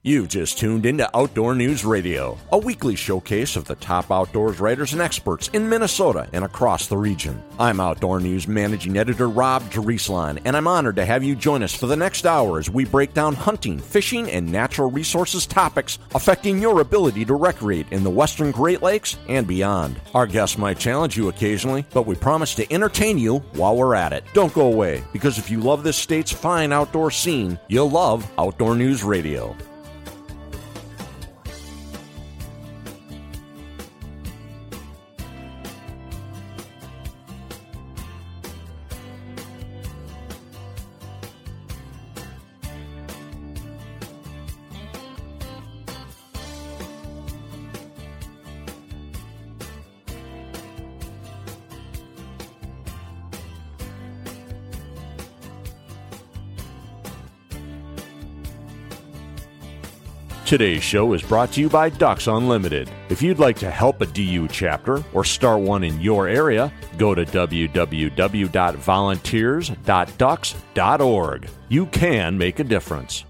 You just tuned into Outdoor News Radio, a weekly showcase of the top outdoors writers and experts in Minnesota and across the region. I'm Outdoor News Managing Editor Rob Drieslein, and I'm honored to have you join us for the next hour as we break down hunting, fishing, and natural resources topics affecting your ability to recreate in the Western Great Lakes and beyond. Our guests might challenge you occasionally, but we promise to entertain you while we're at it. Don't go away, because if you love this state's fine outdoor scene, you'll love Outdoor News Radio. Today's show is brought to you by Ducks Unlimited. If you'd like to help a DU chapter or start one in your area, go to www.volunteers.ducks.org. You can make a difference.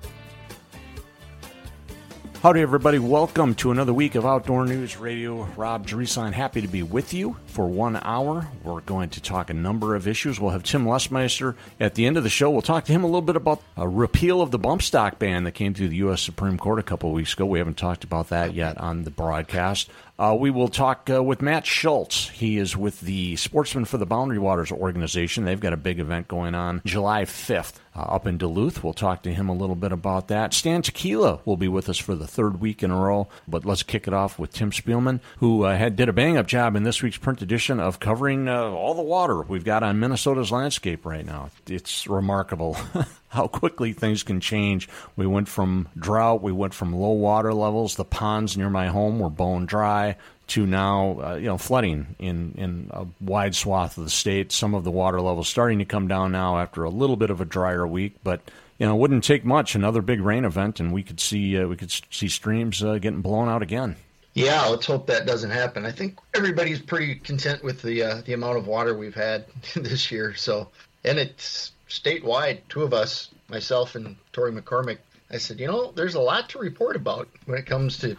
Howdy, everybody. Welcome to another week of Outdoor News Radio. Rob Drieslein, happy to be with you for 1 hour. We're going to talk a number of issues. We'll have Tim Lesmeister at the end of the show. We'll talk to him a little bit about a repeal of the bump stock ban that came through the U.S. Supreme Court a couple of weeks ago. We haven't talked about that yet on the broadcast. We will talk with Matt Schultz. He is with the Sportsmen for the Boundary Waters organization. They've got a big event going on July 5th up in Duluth. We'll talk to him a little bit about that. Stan Tequila will be with us for the third week in a row. But let's kick it off with Tim Spielman, who did a bang-up job in this week's print edition of covering all the water we've got on Minnesota's landscape right now. It's remarkable how quickly things can change. We went from drought, we went from low water levels, the ponds near my home were bone dry, to now flooding in a wide swath of the state. Some of the water levels starting to come down now after a little bit of a drier week, but it wouldn't take much, another big rain event, and we could see streams getting blown out again. Yeah, let's hope that doesn't happen. I think everybody's pretty content with the amount of water we've had this year. So, and it's statewide. Two of us, myself and Tori McCormick, I said, there's a lot to report about when it comes to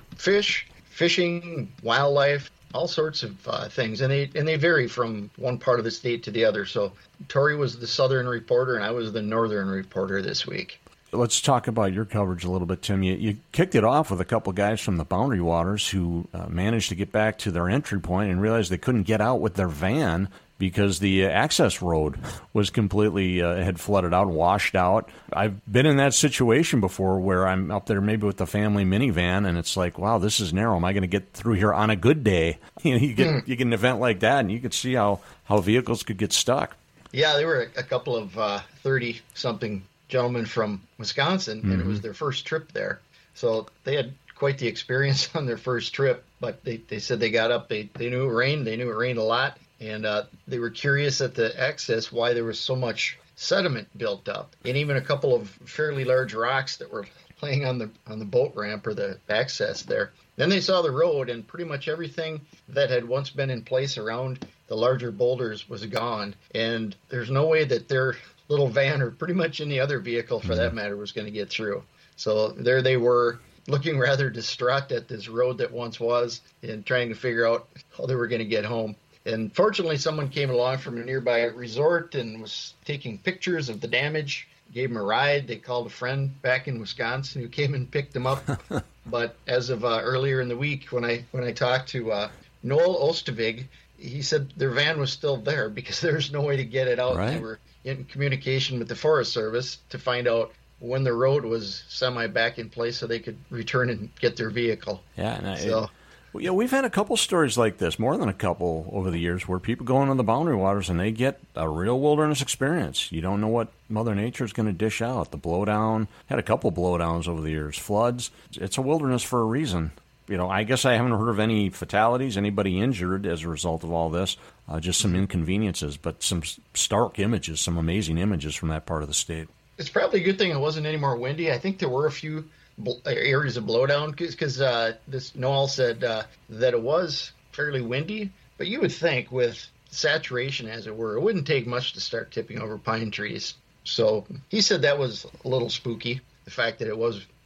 fishing, wildlife, all sorts of things, and they vary from one part of the state to the other. So, Tori was the southern reporter, and I was the northern reporter this week. Let's talk about your coverage a little bit, Tim. You kicked it off with a couple guys from the Boundary Waters who managed to get back to their entry point and realized they couldn't get out with their van because the access road was completely had flooded out, washed out. I've been in that situation before where I'm up there maybe with the family minivan, and it's like, wow, this is narrow. Am I going to get through here on a good day? You get an event like that, and you could see how vehicles could get stuck. Yeah, there were a couple of 30-something gentlemen from Wisconsin, and it was their first trip there. So they had quite the experience on their first trip, but they said they got up, they knew it rained, a lot, and they were curious at the access why there was so much sediment built up, and even a couple of fairly large rocks that were laying on the boat ramp or the access there. Then they saw the road, and pretty much everything that had once been in place around the larger boulders was gone, and there's no way that their little van, or pretty much any other vehicle for that matter, was going to get through. So there they were, looking rather distraught at this road that once was and trying to figure out how they were going to get home. And fortunately, someone came along from a nearby resort and was taking pictures of the damage, gave them a ride. They called a friend back in Wisconsin who came and picked them up. But as of earlier in the week, when I talked to Noel Ostavig, he said their van was still there because there's no way to get it out. Right. They were in communication with the Forest Service to find out when the road was semi back in place so they could return and get their vehicle. Yeah, we've had a couple stories like this, more than a couple over the years, where people go into the Boundary Waters and they get a real wilderness experience. You don't know what Mother Nature is going to dish out. The blowdown, had a couple blowdowns over the years, floods. It's a wilderness for a reason. I guess I haven't heard of any fatalities, anybody injured as a result of all this, just some inconveniences, but some stark images, some amazing images from that part of the state. It's probably a good thing it wasn't any more windy. I think there were a few areas of blowdown because this Noel said that it was fairly windy, but you would think with saturation, as it were, it wouldn't take much to start tipping over pine trees. So he said that was a little spooky, the fact that it was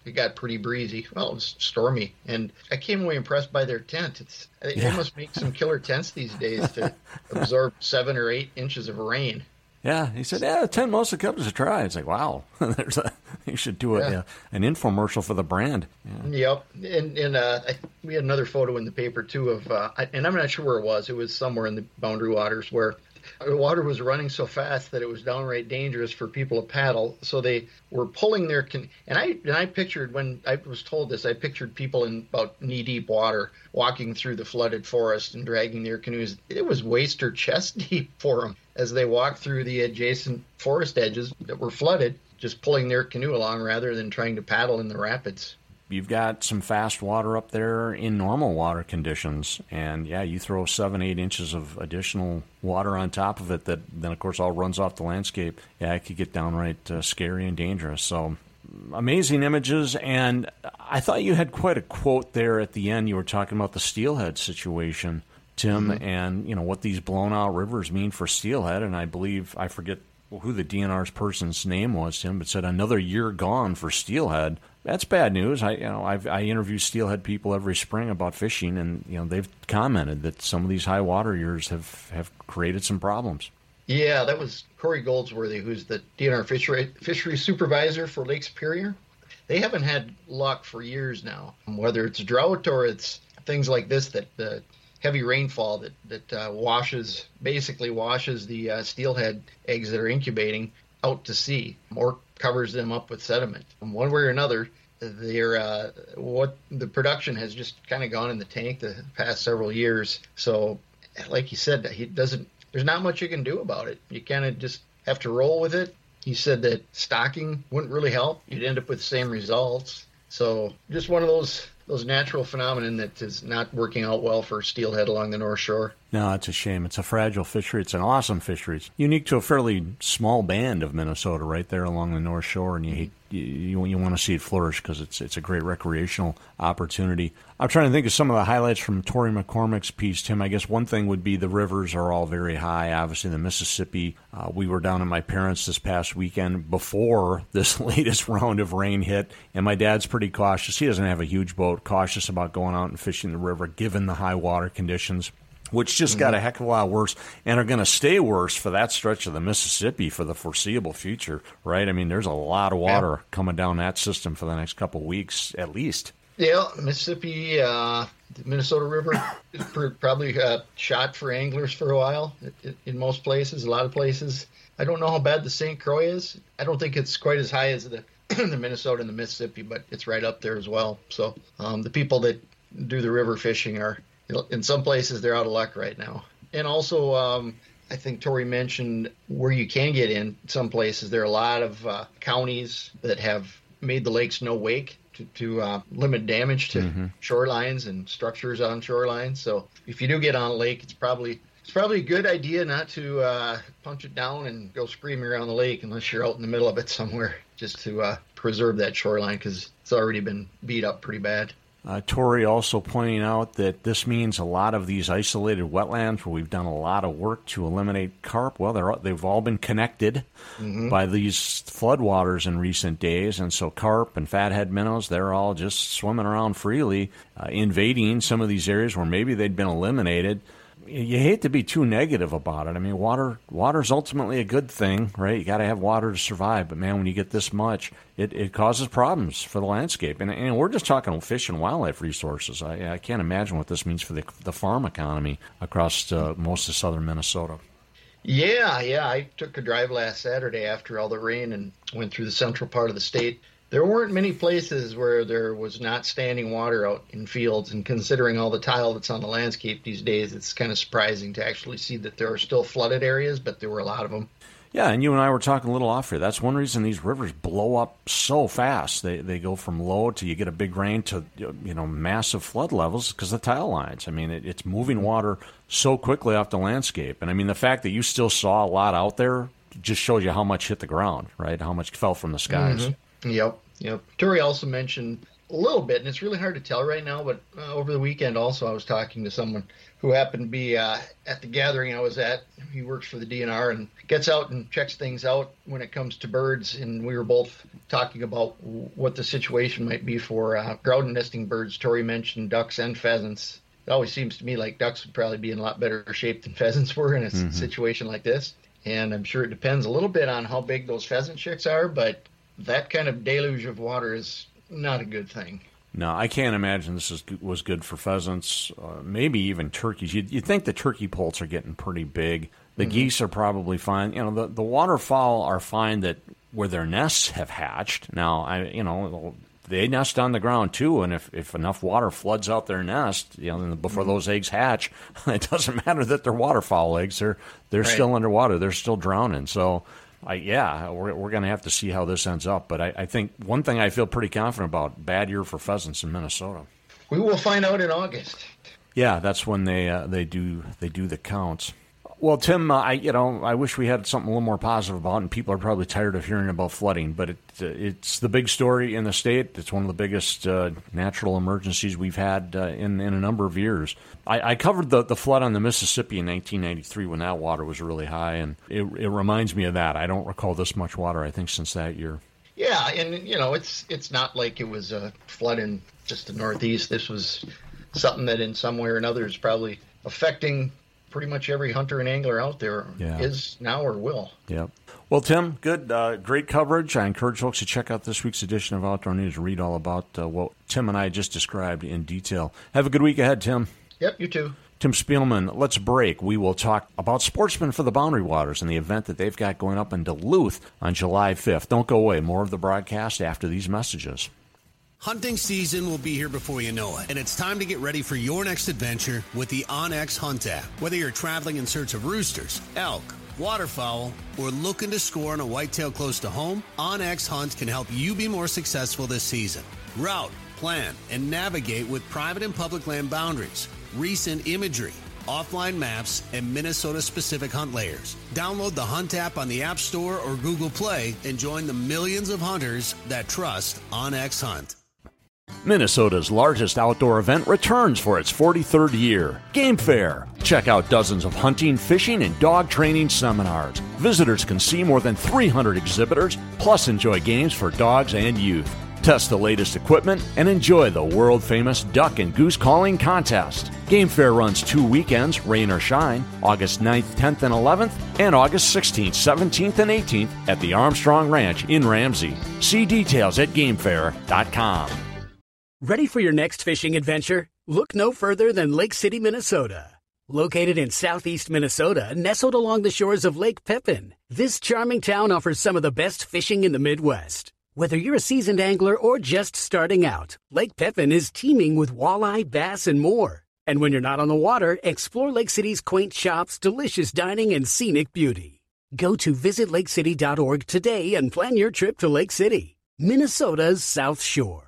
it got pretty breezy. Well, it was stormy, and I came away impressed by their tent. They must make some killer tents these days to absorb 7 or 8 inches of rain. Yeah, he said, the tent mostly comes to try. It's like, wow, you should do an infomercial for the brand. Yeah. Yep, and we had another photo in the paper, too, of, and I'm not sure where it was. It was somewhere in the Boundary Waters where the water was running so fast that it was downright dangerous for people to paddle. So they were pulling their and I pictured, when I was told this, I pictured people in about knee-deep water walking through the flooded forest and dragging their canoes. It was waist or chest deep for them as they walked through the adjacent forest edges that were flooded, just pulling their canoe along rather than trying to paddle in the rapids. You've got some fast water up there in normal water conditions, and you throw 7-8 inches of additional water on top of it that then, of course, all runs off the landscape. It could get downright scary and dangerous. So amazing images, and I thought you had quite a quote there at the end. You were talking about the steelhead situation, Tim, and what these blown-out rivers mean for steelhead, and I believe, I forget who the DNR's person's name was, Tim, but said another year gone for steelhead. That's bad news. I interview steelhead people every spring about fishing, and they've commented that some of these high water years have created some problems. Yeah, that was Corey Goldsworthy, who's the DNR fishery supervisor for Lake Superior. They haven't had luck for years now, whether it's drought or it's things like this, that the heavy rainfall that washes the steelhead eggs that are incubating out to sea, or covers them up with sediment. One way or another, the production has just kind of gone in the tank the past several years. So, like you said, there's not much you can do about it. You kind of just have to roll with it. He said that stocking wouldn't really help. You'd end up with the same results. So just one of those natural phenomenon that is not working out well for steelhead along the North Shore. No, it's a shame. It's a fragile fishery. It's an awesome fishery. It's unique to a fairly small band of Minnesota right there along the North Shore, and you want to see it flourish because it's a great recreational opportunity. I'm trying to think of some of the highlights from Tori McCormick's piece, Tim. I guess one thing would be the rivers are all very high. Obviously, the Mississippi. We were down at my parents' this past weekend before this latest round of rain hit, and my dad's pretty cautious. He doesn't have a huge boat, cautious about going out and fishing the river given the high water conditions, which just got a heck of a lot worse and are going to stay worse for that stretch of the Mississippi for the foreseeable future, right? I mean, there's a lot of water coming down that system for the next couple of weeks at least. Yeah, Mississippi, the Minnesota River is probably shot for anglers for a while in most places, a lot of places. I don't know how bad the St. Croix is. I don't think it's quite as high as the Minnesota and the Mississippi, but it's right up there as well. So the people that do the river fishing are, in some places, they're out of luck right now. And also, I think Tori mentioned where you can get in some places. There are a lot of counties that have made the lakes no wake to limit damage to shorelines and structures on shorelines. So if you do get on a lake, it's probably a good idea not to punch it down and go screaming around the lake unless you're out in the middle of it somewhere, just to preserve that shoreline because it's already been beat up pretty bad. Tori also pointing out that this means a lot of these isolated wetlands where we've done a lot of work to eliminate carp, well, they've all been connected by these floodwaters in recent days, and so carp and fathead minnows, they're all just swimming around freely, invading some of these areas where maybe they'd been eliminated. You hate to be too negative about it. I mean, water's ultimately a good thing, right? You got to have water to survive. But, man, when you get this much, it causes problems for the landscape. And we're just talking fish and wildlife resources. I can't imagine what this means for the farm economy across most of southern Minnesota. Yeah. I took a drive last Saturday after all the rain and went through the central part of the state. There weren't many places where there was not standing water out in fields, and considering all the tile that's on the landscape these days, it's kind of surprising to actually see that there are still flooded areas, but there were a lot of them. Yeah, and you and I were talking a little off here. That's one reason these rivers blow up so fast. They go from low to you get a big rain to massive flood levels because of the tile lines. I mean, it's moving water so quickly off the landscape. And, I mean, the fact that you still saw a lot out there just shows you how much hit the ground, right, how much fell from the skies. Yep. Tori also mentioned a little bit, and it's really hard to tell right now, but over the weekend also I was talking to someone who happened to be at the gathering I was at. He works for the DNR and gets out and checks things out when it comes to birds, and we were both talking about what the situation might be for ground nesting birds. Tori mentioned ducks and pheasants. It always seems to me like ducks would probably be in a lot better shape than pheasants were in a situation like this, and I'm sure it depends a little bit on how big those pheasant chicks are, but that kind of deluge of water is not a good thing. No, I can't imagine this was good for pheasants, maybe even turkeys. You'd think the turkey poults are getting pretty big. The geese are probably fine. You know, the waterfowl are fine that where their nests have hatched. Now, they nest on the ground too, and if enough water floods out their nest, before those eggs hatch, it doesn't matter that they're waterfowl eggs. They're right. Still underwater. They're still drowning. So. We're going to have to see how this ends up. But I think one thing I feel pretty confident about, bad year for pheasants in Minnesota. We will find out in August. Yeah, that's when they do the counts. Well, Tim, I wish we had something a little more positive about, and people are probably tired of hearing about flooding, but it's the big story in the state. It's one of the biggest natural emergencies we've had in a number of years. I covered the flood on the Mississippi in 1993 when that water was really high, and it reminds me of that. I don't recall this much water, I think, since that year. Yeah, and, it's not like it was a flood in just the Northeast. This was something that in some way or another is probably affecting pretty much every hunter and angler out there is now or will. Yeah. Well, Tim, good, great coverage. I encourage folks to check out this week's edition of Outdoor News and read all about what Tim and I just described in detail. Have a good week ahead, Tim. Yep, you too. Tim Spielman, let's break. We will talk about Sportsman for the Boundary Waters and the event that they've got going up in Duluth on July 5th. Don't go away. More of the broadcast after these messages. Hunting season will be here before you know it, and it's time to get ready for your next adventure with the onX Hunt app. Whether you're traveling in search of roosters, elk, waterfowl, or looking to score on a whitetail close to home, onX Hunt can help you be more successful this season. Route, plan, and navigate with private and public land boundaries, recent imagery, offline maps, and Minnesota-specific hunt layers. Download the Hunt app on the App Store or Google Play and join the millions of hunters that trust onX Hunt. Minnesota's largest outdoor event returns for its 43rd year, Game Fair. Check out dozens of hunting, fishing, and dog training seminars. Visitors can see more than 300 exhibitors, plus enjoy games for dogs and youth. Test the latest equipment and enjoy the world-famous duck and goose calling contest. Game Fair runs 2 weekends, rain or shine, August 9th, 10th, and 11th, and August 16th, 17th, and 18th at the Armstrong Ranch in Ramsey. See details at gamefair.com. Ready for your next fishing adventure? Look no further than Lake City, Minnesota. Located in southeast Minnesota, nestled along the shores of Lake Pepin, this charming town offers some of the best fishing in the Midwest. Whether you're a seasoned angler or just starting out, Lake Pepin is teeming with walleye, bass, and more. And when you're not on the water, explore Lake City's quaint shops, delicious dining, and scenic beauty. Go to visitlakecity.org today and plan your trip to Lake City, Minnesota's South Shore.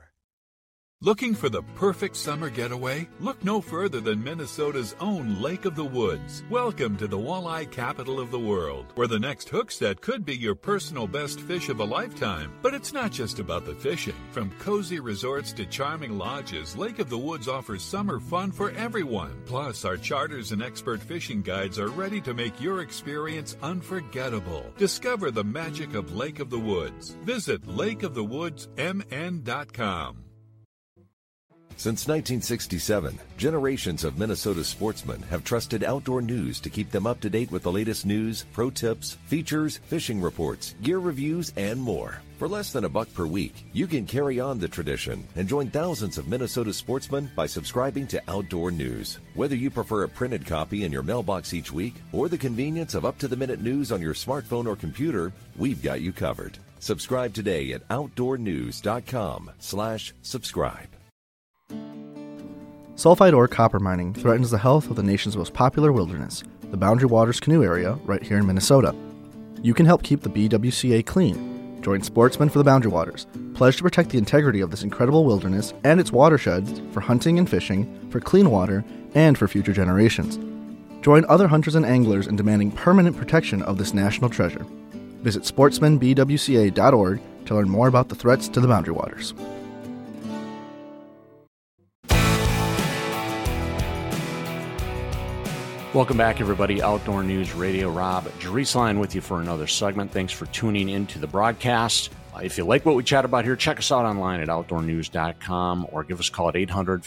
Looking for the perfect summer getaway? Look no further than Minnesota's own Lake of the Woods. Welcome to the walleye capital of the world, where the next hook set could be your personal best fish of a lifetime. But it's not just about the fishing. From cozy resorts to charming lodges, Lake of the Woods offers summer fun for everyone. Plus, our charters and expert fishing guides are ready to make your experience unforgettable. Discover the magic of Lake of the Woods. Visit lakeofthewoodsmn.com. Since 1967, generations of Minnesota sportsmen have trusted Outdoor News to keep them up to date with the latest news, pro tips, features, fishing reports, gear reviews, and more. For less than $1 per week, you can carry on the tradition and join thousands of Minnesota sportsmen by subscribing to Outdoor News. Whether you prefer a printed copy in your mailbox each week or the convenience of up-to-the-minute news on your smartphone or computer, we've got you covered. Subscribe today at outdoornews.com/subscribe. Sulfide ore copper mining threatens the health of the nation's most popular wilderness, the Boundary Waters Canoe Area, right here in Minnesota. You can help keep the BWCA clean. Join Sportsmen for the Boundary Waters. Pledge to protect the integrity of this incredible wilderness and its watersheds for hunting and fishing, for clean water, and for future generations. Join other hunters and anglers in demanding permanent protection of this national treasure. Visit sportsmanbwca.org to learn more about the threats to the Boundary Waters. Welcome back, everybody. Outdoor News Radio. Rob Drieslein with you for another segment. Thanks for tuning into the broadcast. If you like what we chat about here, check us out online at outdoornews.com or give us a call at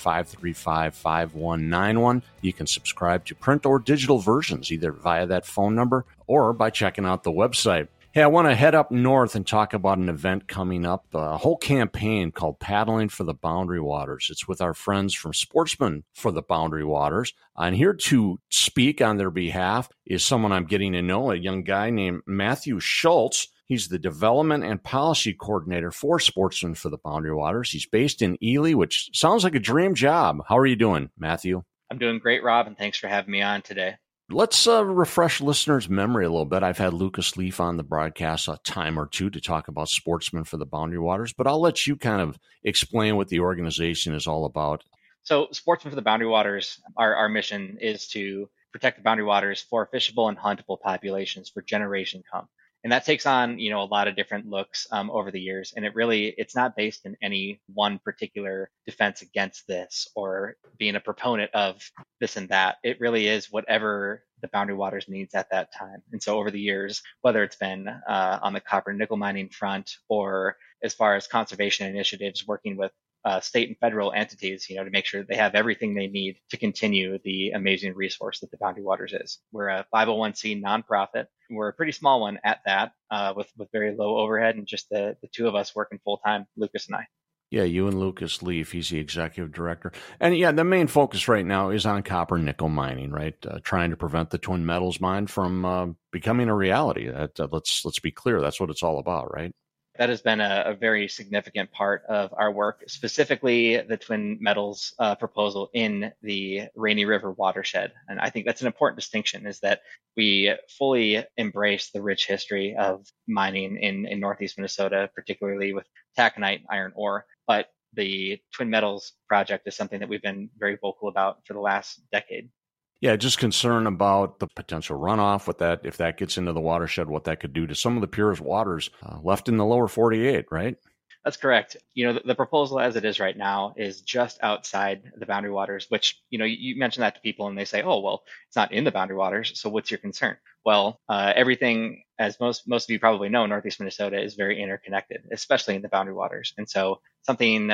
800-535-5191. You can subscribe to print or digital versions either via that phone number or by checking out the website. Hey, I want to head up north and talk about an event coming up, a whole campaign called Paddling for the Boundary Waters. It's with our friends from Sportsmen for the Boundary Waters. And here to speak on their behalf is someone I'm getting to know, a young guy named Matthew Schultz. He's the Development and Policy Coordinator for Sportsmen for the Boundary Waters. He's based in Ely, which sounds like a dream job. How are you doing, Matthew? I'm doing great, Rob, and thanks for having me on today. Let's refresh listeners' memory a little bit. I've had Lucas Leaf on the broadcast a time or two to talk about Sportsmen for the Boundary Waters, but I'll let you kind of explain what the organization is all about. So Sportsmen for the Boundary Waters, our mission is to protect the boundary waters for fishable and huntable populations for generations to come. And that takes on, a lot of different looks over the years. And it's not based in any one particular defense against this or being a proponent of this and that. It really is whatever the boundary waters needs at that time. And so over the years, whether it's been on the copper nickel mining front or as far as conservation initiatives working with state and federal entities, to make sure they have everything they need to continue the amazing resource that the Boundary Waters is. We're a 501c nonprofit. We're a pretty small one at that, with very low overhead and just the two of us working full time, Lucas and I. Yeah, you and Lucas Leaf, he's the executive director. And yeah, the main focus right now is on copper nickel mining, right? Trying to prevent the twin metals mine from becoming a reality. Let's be clear, that's what it's all about, right? That has been a very significant part of our work, specifically the twin metals proposal in the Rainy River watershed. And I think that's an important distinction, is that we fully embrace the rich history of mining in Northeast Minnesota, particularly with taconite iron ore. But the twin metals project is something that we've been very vocal about for the last decade. Yeah, just concern about the potential runoff with that, if that gets into the watershed, what that could do to some of the purest waters left in the lower 48, right? That's correct. The proposal as it is right now is just outside the boundary waters, which, you mention that to people and they say, oh, well, it's not in the boundary waters. So what's your concern? Well, everything, as most of you probably know, Northeast Minnesota is very interconnected, especially in the boundary waters. And so something,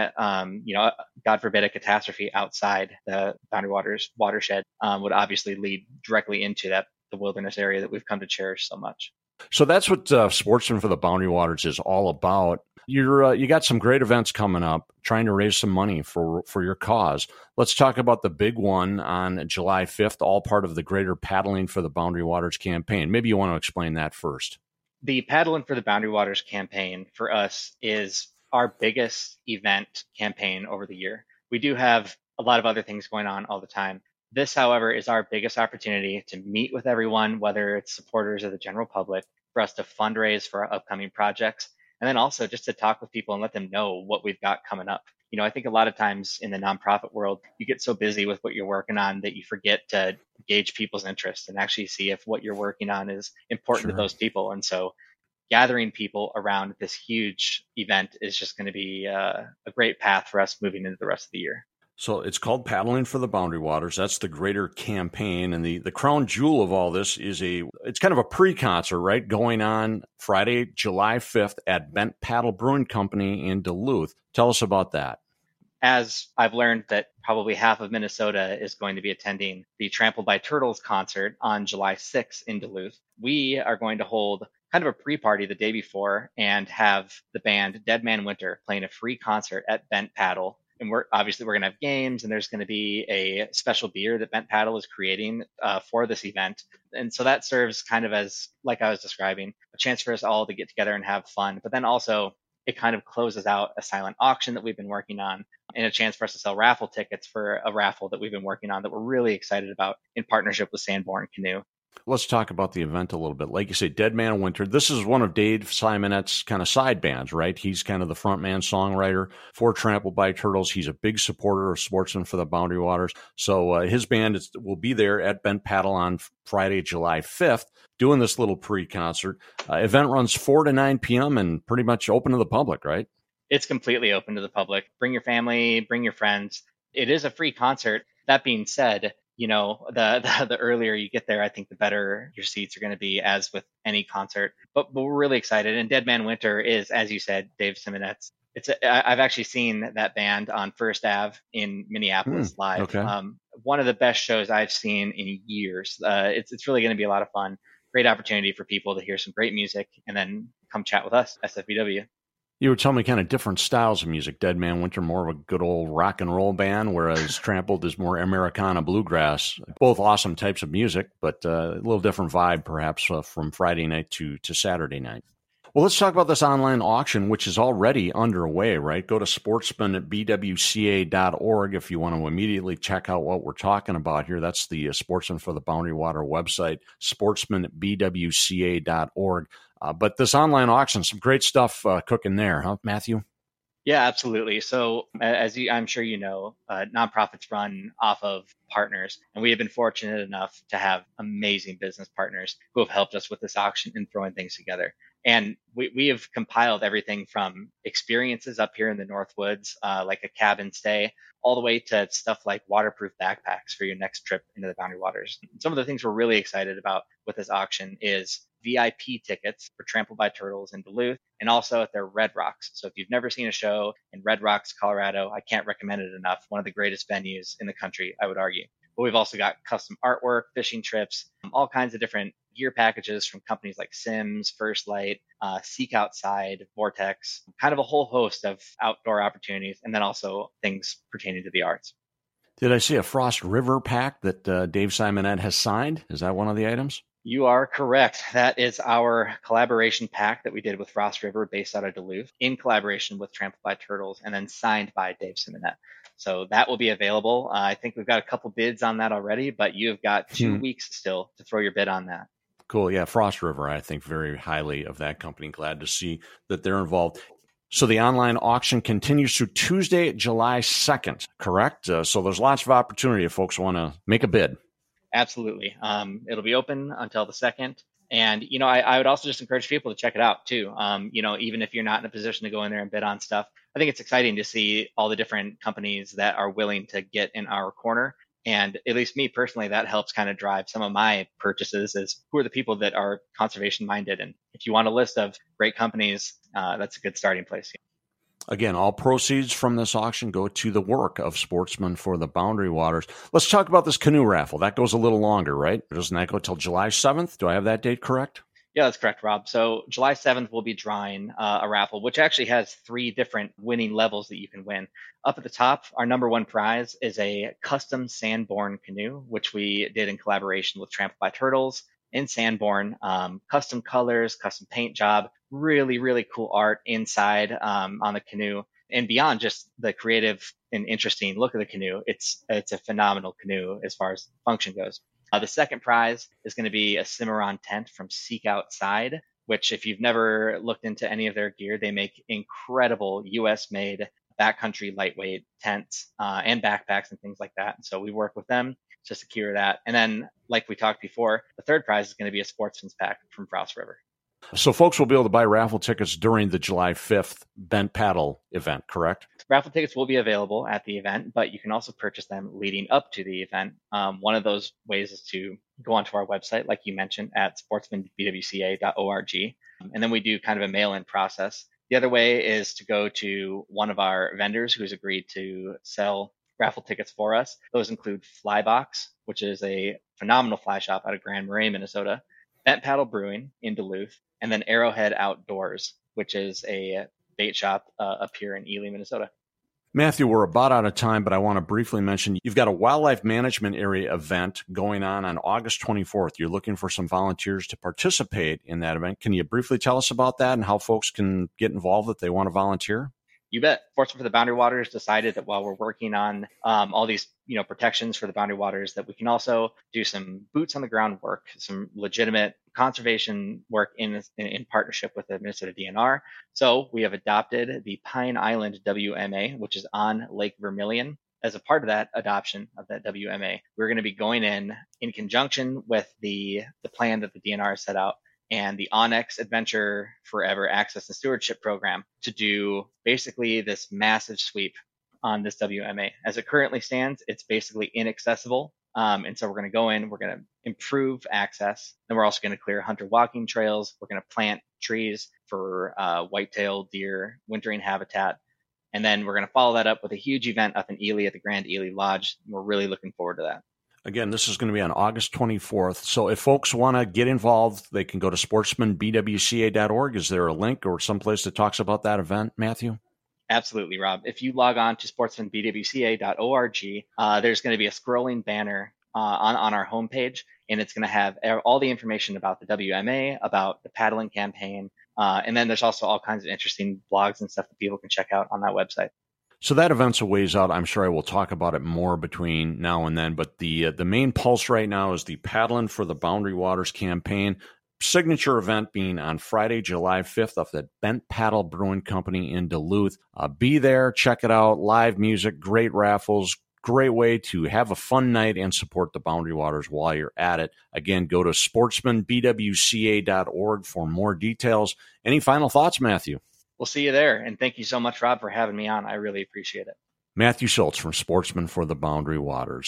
God forbid, a catastrophe outside the boundary waters watershed would obviously lead directly into the wilderness area that we've come to cherish so much. So that's what Sportsmen for the Boundary Waters is all about. You got some great events coming up, trying to raise some money for your cause. Let's talk about the big one on July 5th, all part of the greater Paddling for the Boundary Waters campaign. Maybe you want to explain that first. The Paddling for the Boundary Waters campaign for us is our biggest event campaign over the year. We do have a lot of other things going on all the time. This, however, is our biggest opportunity to meet with everyone, whether it's supporters of the general public, for us to fundraise for our upcoming projects, and then also just to talk with people and let them know what we've got coming up. I think a lot of times in the nonprofit world, you get so busy with what you're working on that you forget to gauge people's interest and actually see if what you're working on is important to those people. And so gathering people around this huge event is just going to be a great path for us moving into the rest of the year. So it's called Paddling for the Boundary Waters. That's the greater campaign. And the crown jewel of all this is it's kind of a pre-concert, right? Going on Friday, July 5th at Bent Paddle Brewing Company in Duluth. Tell us about that. As I've learned that probably half of Minnesota is going to be attending the Trampled by Turtles concert on July 6th in Duluth, we are going to hold kind of a pre-party the day before and have the band Dead Man Winter playing a free concert at Bent Paddle. And we're going to have games, and there's going to be a special beer that Bent Paddle is creating for this event. And so that serves kind of as, like I was describing, a chance for us all to get together and have fun. But then also it kind of closes out a silent auction that we've been working on and a chance for us to sell raffle tickets for a raffle that we've been working on that we're really excited about in partnership with Sanborn Canoe. Let's talk about the event a little bit. Like you say, Dead Man Winter. This is one of Dave Simonette's kind of side bands, right? He's kind of the front man songwriter for Trampled by Turtles. He's a big supporter of Sportsmen for the Boundary Waters. So his band will be there at Bent Paddle on Friday, July 5th, doing this little pre-concert. Event runs 4 to 9 p.m. and pretty much open to the public, right? It's completely open to the public. Bring your family, bring your friends. It is a free concert. That being said, the earlier you get there, I think the better your seats are going to be, as with any concert. But we're really excited. And Dead Man Winter is, as you said, Dave Simonette's. I've actually seen that band on First Ave in Minneapolis live. Okay. One of the best shows I've seen in years. It's really going to be a lot of fun. Great opportunity for people to hear some great music and then come chat with us, SFBW. You were telling me kind of different styles of music. Dead Man Winter, more of a good old rock and roll band, whereas Trampled is more Americana bluegrass. Both awesome types of music, but a little different vibe perhaps from Friday night to Saturday night. Well, let's talk about this online auction, which is already underway, right? Go to sportsman@bwca.org if you want to immediately check out what we're talking about here. That's the Sportsman for the Boundary Water website, sportsman@bwca.org. But this online auction, some great stuff cooking there, huh, Matthew? Yeah, absolutely. So I'm sure you know, nonprofits run off of partners, and we have been fortunate enough to have amazing business partners who have helped us with this auction and throwing things together. And we have compiled everything from experiences up here in the Northwoods, like a cabin stay, all the way to stuff like waterproof backpacks for your next trip into the Boundary Waters. Some of the things we're really excited about with this auction is VIP tickets for Trampled by Turtles in Duluth, and also at their Red Rocks. So if you've never seen a show in Red Rocks, Colorado, I can't recommend it enough. One of the greatest venues in the country, I would argue. But we've also got custom artwork, fishing trips, all kinds of different gear packages from companies like Sims, First Light, Seek Outside, Vortex, kind of a whole host of outdoor opportunities, and then also things pertaining to the arts. Did I see a Frost River pack that Dave Simonette has signed? Is that one of the items? You are correct. That is our collaboration pack that we did with Frost River based out of Duluth in collaboration with Trampled by Turtles and then signed by Dave Simonette. So that will be available. I think we've got a couple bids on that already, but you've got 2 weeks still to throw your bid on that. Cool. Yeah, Frost River, I think very highly of that company. Glad to see that they're involved. So the online auction continues through Tuesday, July 2nd, correct? So there's lots of opportunity if folks want to make a bid. Absolutely. It'll be open until the 2nd. And, I would also just encourage people to check it out too. Even if you're not in a position to go in there and bid on stuff, I think it's exciting to see all the different companies that are willing to get in our corner. And at least me personally, that helps kind of drive some of my purchases is who are the people that are conservation minded. And if you want a list of great companies, that's a good starting place. Again, all proceeds from this auction go to the work of Sportsmen for the Boundary Waters. Let's talk about this canoe raffle. That goes a little longer, right? Doesn't that go till July 7th? Do I have that date correct? Yeah, that's correct, Rob. So July 7th, we'll be drawing a raffle, which actually has 3 different winning levels that you can win. Up at the top, our number 1 prize is a custom Sanborn canoe, which we did in collaboration with Trampled by Turtles in Sanborn. Custom colors, custom paint job, really, really cool art inside on the canoe. And beyond just the creative and interesting look of the canoe, it's a phenomenal canoe as far as function goes. The second prize is going to be a Cimarron tent from Seek Outside, which if you've never looked into any of their gear, they make incredible US-made backcountry lightweight tents and backpacks and things like that. And so we work with them to secure that. And then, like we talked before, the third prize is going to be a Sportsman's pack from Frost River. So folks will be able to buy raffle tickets during the July 5th Bent Paddle event, correct? Raffle tickets will be available at the event, but you can also purchase them leading up to the event. One of those ways is to go onto our website, like you mentioned, at sportsmanbwca.org. And then we do kind of a mail-in process. The other way is to go to one of our vendors who's agreed to sell raffle tickets for us. Those include Flybox, which is a phenomenal fly shop out of Grand Marais, Minnesota, Bent Paddle Brewing in Duluth, and then Arrowhead Outdoors, which is a bait shop up here in Ely, Minnesota. Matthew, we're about out of time, but I want to briefly mention you've got a wildlife management area event going on August 24th. You're looking for some volunteers to participate in that event. Can you briefly tell us about that and how folks can get involved if they want to volunteer? You bet. Sportsmen for the Boundary Waters decided that while we're working on all these protections for the Boundary Waters, that we can also do some boots on the ground work, some legitimate conservation work in partnership with the Minnesota DNR. So we have adopted the Pine Island WMA, which is on Lake Vermilion. As a part of that adoption of that WMA, we're going to be going in conjunction with the plan that the DNR has set out and the onX Adventure Forever Access and Stewardship Program to do basically this massive sweep on this WMA. As it currently stands, it's basically inaccessible And so we're going to go in, we're going to improve access. Then we're also going to clear hunter walking trails. We're going to plant trees for whitetail deer wintering habitat. And then we're going to follow that up with a huge event up in Ely at the Grand Ely Lodge. We're really looking forward to that. Again, this is going to be on August 24th. So if folks want to get involved, they can go to sportsmanbwca.org. Is there a link or someplace that talks about that event, Matthew? Absolutely, Rob. If you log on to sportsmanbwca.org, there's going to be a scrolling banner on our homepage, and it's going to have all the information about the WMA, about the paddling campaign, and then there's also all kinds of interesting blogs and stuff that people can check out on that website. So that event's a ways out. I'm sure I will talk about it more between now and then, but the main pulse right now is the Paddling for the Boundary Waters campaign. Signature event being on Friday, July 5th up at Bent Paddle Brewing Company in Duluth. Be there, check it out. Live music, great raffles, great way to have a fun night and support the Boundary Waters while you're at it. Again, go to sportsmanbwca.org for more details. Any final thoughts, Matthew? We'll see you there. And thank you so much, Rob, for having me on. I really appreciate it. Matthew Schultz from Sportsman for the Boundary Waters,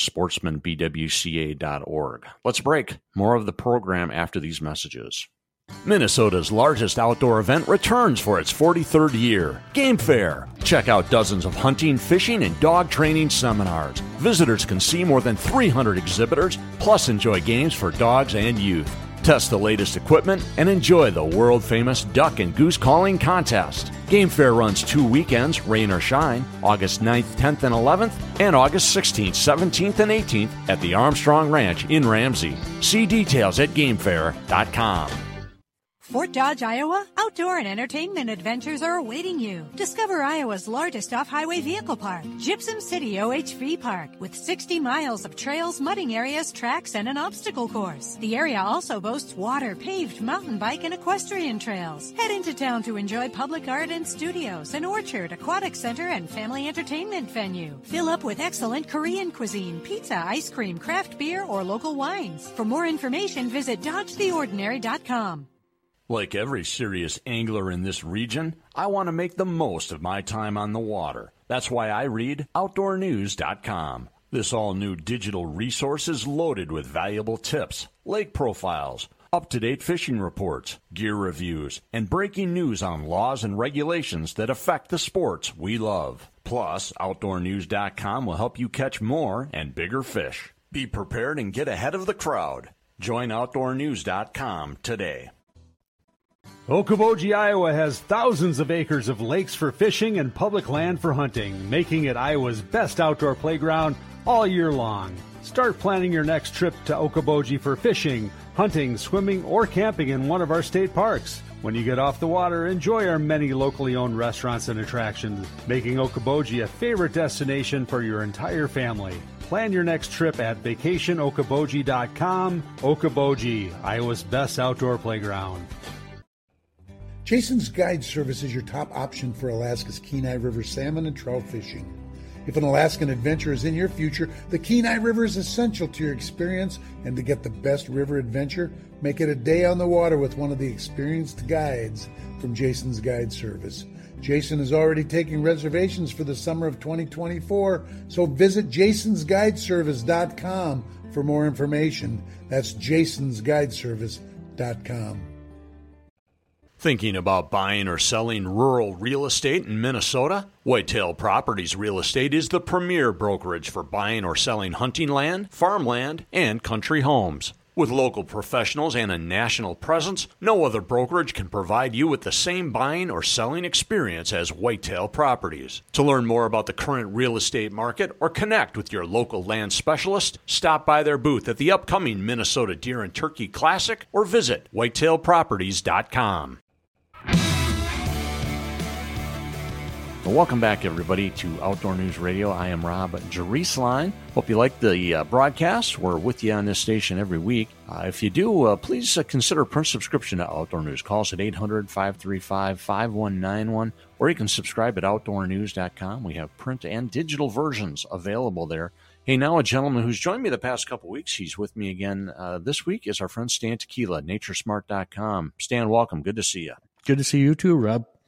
sportsmanbwca.org. Let's break. More of the program after these messages. Minnesota's largest outdoor event returns for its 43rd year, Game Fair. Check out dozens of hunting, fishing, and dog training seminars. Visitors can see more than 300 exhibitors, plus enjoy games for dogs and youth. Test the latest equipment and enjoy the world-famous duck and goose calling contest. Game Fair runs 2 weekends, rain or shine, August 9th, 10th, and 11th, and August 16th, 17th, and 18th at the Armstrong Ranch in Ramsey. See details at gamefair.com. Fort Dodge, Iowa, outdoor and entertainment adventures are awaiting you. Discover Iowa's largest off-highway vehicle park, Gypsum City OHV Park, with 60 miles of trails, mudding areas, tracks, and an obstacle course. The area also boasts water, paved mountain bike, and equestrian trails. Head into town to enjoy public art and studios, an orchard, aquatic center, and family entertainment venue. Fill up with excellent Korean cuisine, pizza, ice cream, craft beer, or local wines. For more information, visit DodgeTheOrdinary.com. Like every serious angler in this region, I want to make the most of my time on the water. That's why I read OutdoorNews.com. This all-new digital resource is loaded with valuable tips, lake profiles, up-to-date fishing reports, gear reviews, and breaking news on laws and regulations that affect the sports we love. Plus, OutdoorNews.com will help you catch more and bigger fish. Be prepared and get ahead of the crowd. Join OutdoorNews.com today. Okoboji, Iowa has thousands of acres of lakes for fishing and public land for hunting, making it Iowa's best outdoor playground all year long. Start planning your next trip to Okoboji for fishing, hunting, swimming, or camping in one of our state parks. When you get off the water, enjoy our many locally owned restaurants and attractions, making Okoboji a favorite destination for your entire family. Plan your next trip at vacationokoboji.com. Okoboji, Iowa's best outdoor playground. Jason's Guide Service is your top option for Alaska's Kenai River salmon and trout fishing. If an Alaskan adventure is in your future, the Kenai River is essential to your experience, and to get the best river adventure, make it a day on the water with one of the experienced guides from Jason's Guide Service. Jason is already taking reservations for the summer of 2024, so visit jasonsguideservice.com for more information. That's jasonsguideservice.com. Thinking about buying or selling rural real estate in Minnesota? Whitetail Properties Real Estate is the premier brokerage for buying or selling hunting land, farmland, and country homes. With local professionals and a national presence, no other brokerage can provide you with the same buying or selling experience as Whitetail Properties. To learn more about the current real estate market or connect with your local land specialist, stop by their booth at the upcoming Minnesota Deer and Turkey Classic or visit whitetailproperties.com. Well, welcome back, everybody, to Outdoor News Radio. I am Rob Drieslein. Hope you like the broadcast. We're with you on this station every week. If you do, please consider a print subscription to Outdoor News. Call us at 800-535-5191, or you can subscribe at OutdoorNews.com. We have print and digital versions available there. Hey, now a gentleman who's joined me the past couple weeks. He's with me again this week is our friend Stan Tequila, Naturesmart.com. Stan, welcome. Good to see you. Good to see you too, Rob.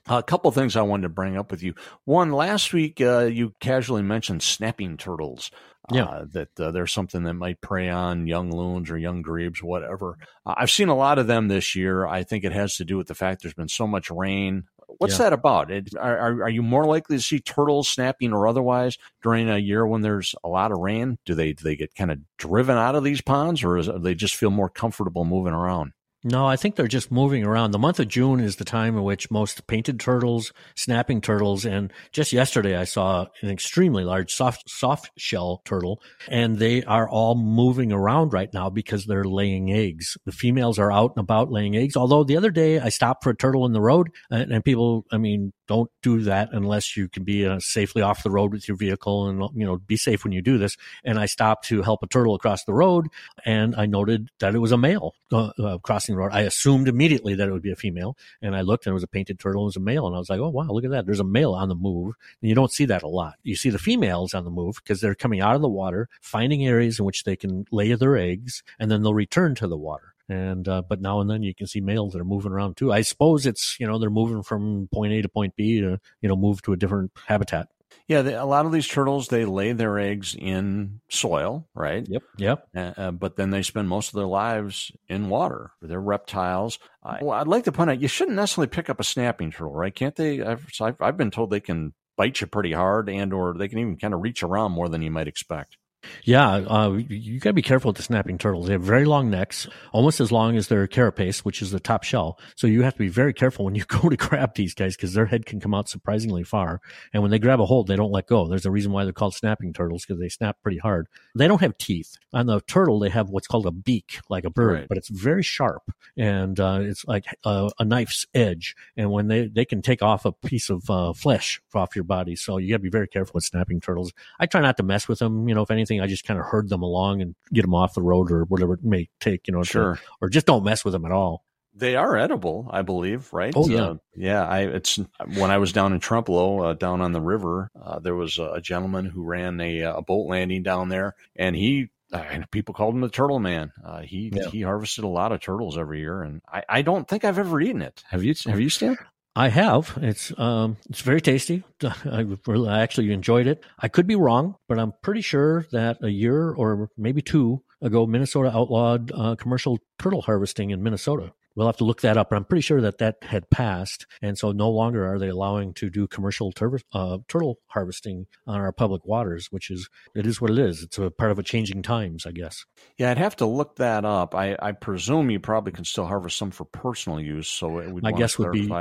A couple of things I wanted to bring up with you. One, last week you casually mentioned snapping turtles. That there's something that might prey on young loons or young grebes, whatever. I've seen a lot of them this year. I think it has to do with the fact there's been so much rain. What's that about? Are you more likely to see turtles snapping or otherwise during a year when there's a lot of rain? Do they get kind of driven out of these ponds, or do they just feel more comfortable moving around? No, I think they're just moving around. The month of June is the time in which most painted turtles, snapping turtles, and just yesterday I saw an extremely large soft shell turtle, and they are all moving around right now because they're laying eggs. The females are out and about laying eggs. Although the other day I stopped for a turtle in the road, and people, don't do that unless you can be safely off the road with your vehicle and, be safe when you do this. And I stopped to help a turtle across the road, and I noted that it was a male crossing the road. I assumed immediately that it would be a female, and I looked and it was a painted turtle. It was a male, and I was like, oh, wow, look at that. There's a male on the move. And you don't see that a lot. You see the females on the move because they're coming out of the water, finding areas in which they can lay their eggs, and then they'll return to the water. And, but now and then you can see males that are moving around too. I suppose it's, they're moving from point A to point B to, move to a different habitat. Yeah, a lot of these turtles, they lay their eggs in soil, right? Yep. But then they spend most of their lives in water. They're reptiles. I'd like to point out, you shouldn't necessarily pick up a snapping turtle, right? Can't they? I've been told they can bite you pretty hard, and or they can even kind of reach around more than you might expect. Yeah, you got to be careful with the snapping turtles. They have very long necks, almost as long as their carapace, which is the top shell. So you have to be very careful when you go to grab these guys because their head can come out surprisingly far. And when they grab a hold, they don't let go. There's a reason why they're called snapping turtles, because they snap pretty hard. They don't have teeth. On the turtle, they have what's called a beak, like a bird, right, but it's very sharp, and it's like a knife's edge. And when they can take off a piece of flesh off your body. So you got to be very careful with snapping turtles. I try not to mess with them. If anything, I just kind of herd them along and get them off the road or whatever it may take, Sure. Or just don't mess with them at all. They are edible, I believe, right? Oh, yeah. It's when I was down in Trempealeau, down on the river, there was a gentleman who ran a boat landing down there, and people called him the Turtle Man. He harvested a lot of turtles every year, and I don't think I've ever eaten it. Have you, Stan? I have. It's very tasty. I actually enjoyed it. I could be wrong, but I'm pretty sure that a year or maybe two ago, Minnesota outlawed commercial turtle harvesting in Minnesota. We'll have to look that up, but I'm pretty sure that had passed, and so no longer are they allowing to do commercial turtle harvesting on our public waters, it is what it is. It's a part of a changing times, I guess. Yeah, I'd have to look that up. I presume you probably can still harvest some for personal use, so it would. My guess would be,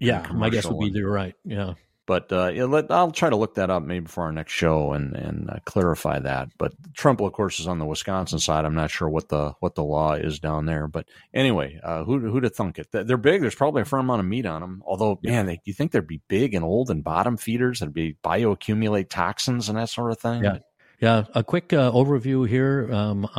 my guess would be you're right. Yeah. But I'll try to look that up maybe before our next show and clarify that. But Trumbull, of course, is on the Wisconsin side. I'm not sure what the law is down there. But anyway, who'd have thunk it? They're big. There's probably a fair amount of meat on them. Although, man, you think they'd be big and old and bottom feeders? That'd be bioaccumulate toxins and that sort of thing. Yeah. Yeah, a quick overview here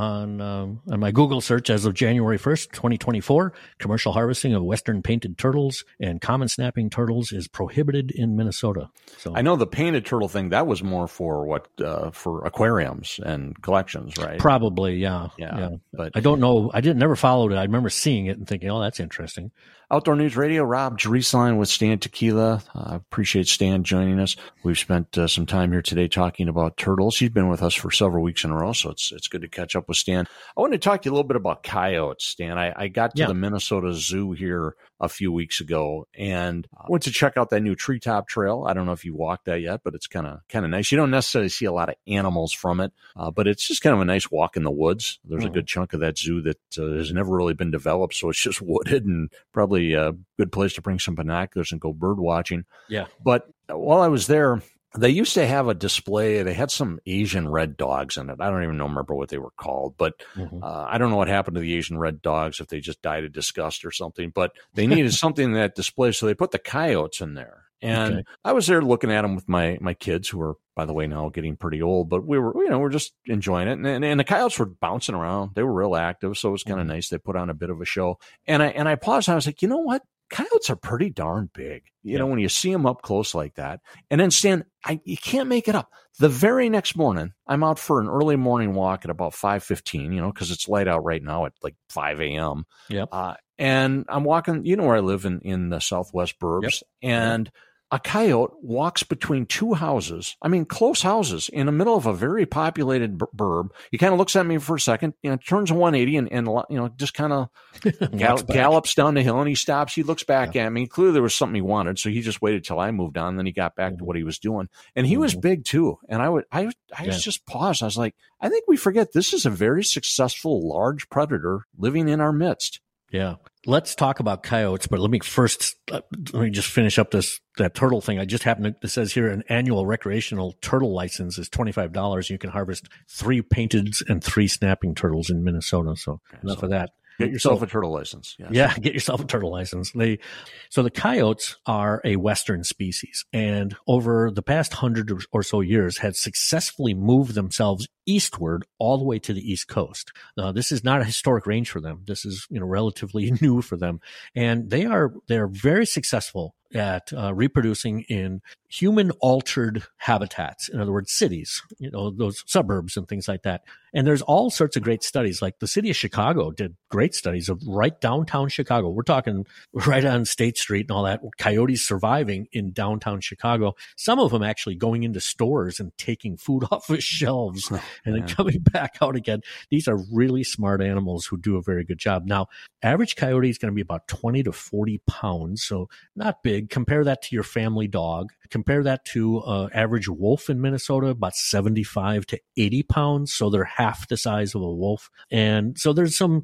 on my Google search as of January 1st, 2024. Commercial harvesting of western painted turtles and common snapping turtles is prohibited in Minnesota. So I know the painted turtle thing, that was more for for aquariums and collections, right? Probably, yeah. But I don't know. I never followed it. I remember seeing it and thinking, oh, that's interesting. Outdoor News Radio, Rob Drieslein with Stan Tequila. Appreciate Stan joining us. We've spent some time here today talking about turtles. He's been with us for several weeks in a row, so it's good to catch up with Stan. I want to talk to you a little bit about coyotes, Stan. I got to the Minnesota Zoo here a few weeks ago, and I went to check out that new treetop trail. I don't know if you walked that yet, but it's kind of nice. You don't necessarily see a lot of animals from it, but it's just kind of a nice walk in the woods. There's a good chunk of that zoo that has never really been developed, so it's just wooded and probably a good place to bring some binoculars and go bird watching. Yeah. But while I was there, they used to have a display. They had some Asian red dogs in it. I don't even remember what they were called, but I don't know what happened to the Asian red dogs, if they just died of disgust or something, but they needed something in that display. So they put the coyotes in there. And I was there looking at them with my kids, who are, by the way, now getting pretty old, but we were, we're just enjoying it. And the coyotes were bouncing around. They were real active. So it was kind of nice. They put on a bit of a show. And I paused and I was like, you know what? Coyotes are pretty darn big, you know, when you see them up close like that. And then, Stan, you can't make it up. The very next morning, I'm out for an early morning walk at about 5:15, because it's light out right now at like 5 a.m. Yep. and I'm walking, where I live in the Southwest burbs, and a coyote walks between two houses. I mean, close houses in the middle of a very populated burb. He kind of looks at me for a second, turns a 180 and just kind of gallops down the hill, and he stops. He looks back at me. Clearly there was something he wanted. So he just waited till I moved on. Then he got back to what he was doing, and he was big too. And I was just paused. I was like, I think we forget this is a very successful, large predator living in our midst. Yeah. Let's talk about coyotes, but let me just finish up that turtle thing. I just happened to, it says here an annual recreational turtle license is $25. You can harvest 3 painted and 3 snapping turtles in Minnesota. So enough of that. Get yourself a turtle license. Yes. Yeah, get yourself a turtle license. So the coyotes are a Western species, and over the past 100 or so years had successfully moved themselves eastward all the way to the East Coast. This is not a historic range for them. This is relatively new for them, and they're very successful at reproducing in human-altered habitats. In other words, cities, those suburbs and things like that. And there's all sorts of great studies. Like the city of Chicago did great studies of right downtown Chicago. We're talking right on State Street and all that. Coyotes surviving in downtown Chicago. Some of them actually going into stores and taking food off of shelves and then coming back out again. These are really smart animals who do a very good job. Now, average coyote is going to be about 20 to 40 pounds. So not big. Compare that to your family dog. Compare that to average wolf in Minnesota, about 75 to 80 pounds. So they're half the size of a wolf. And so there's some,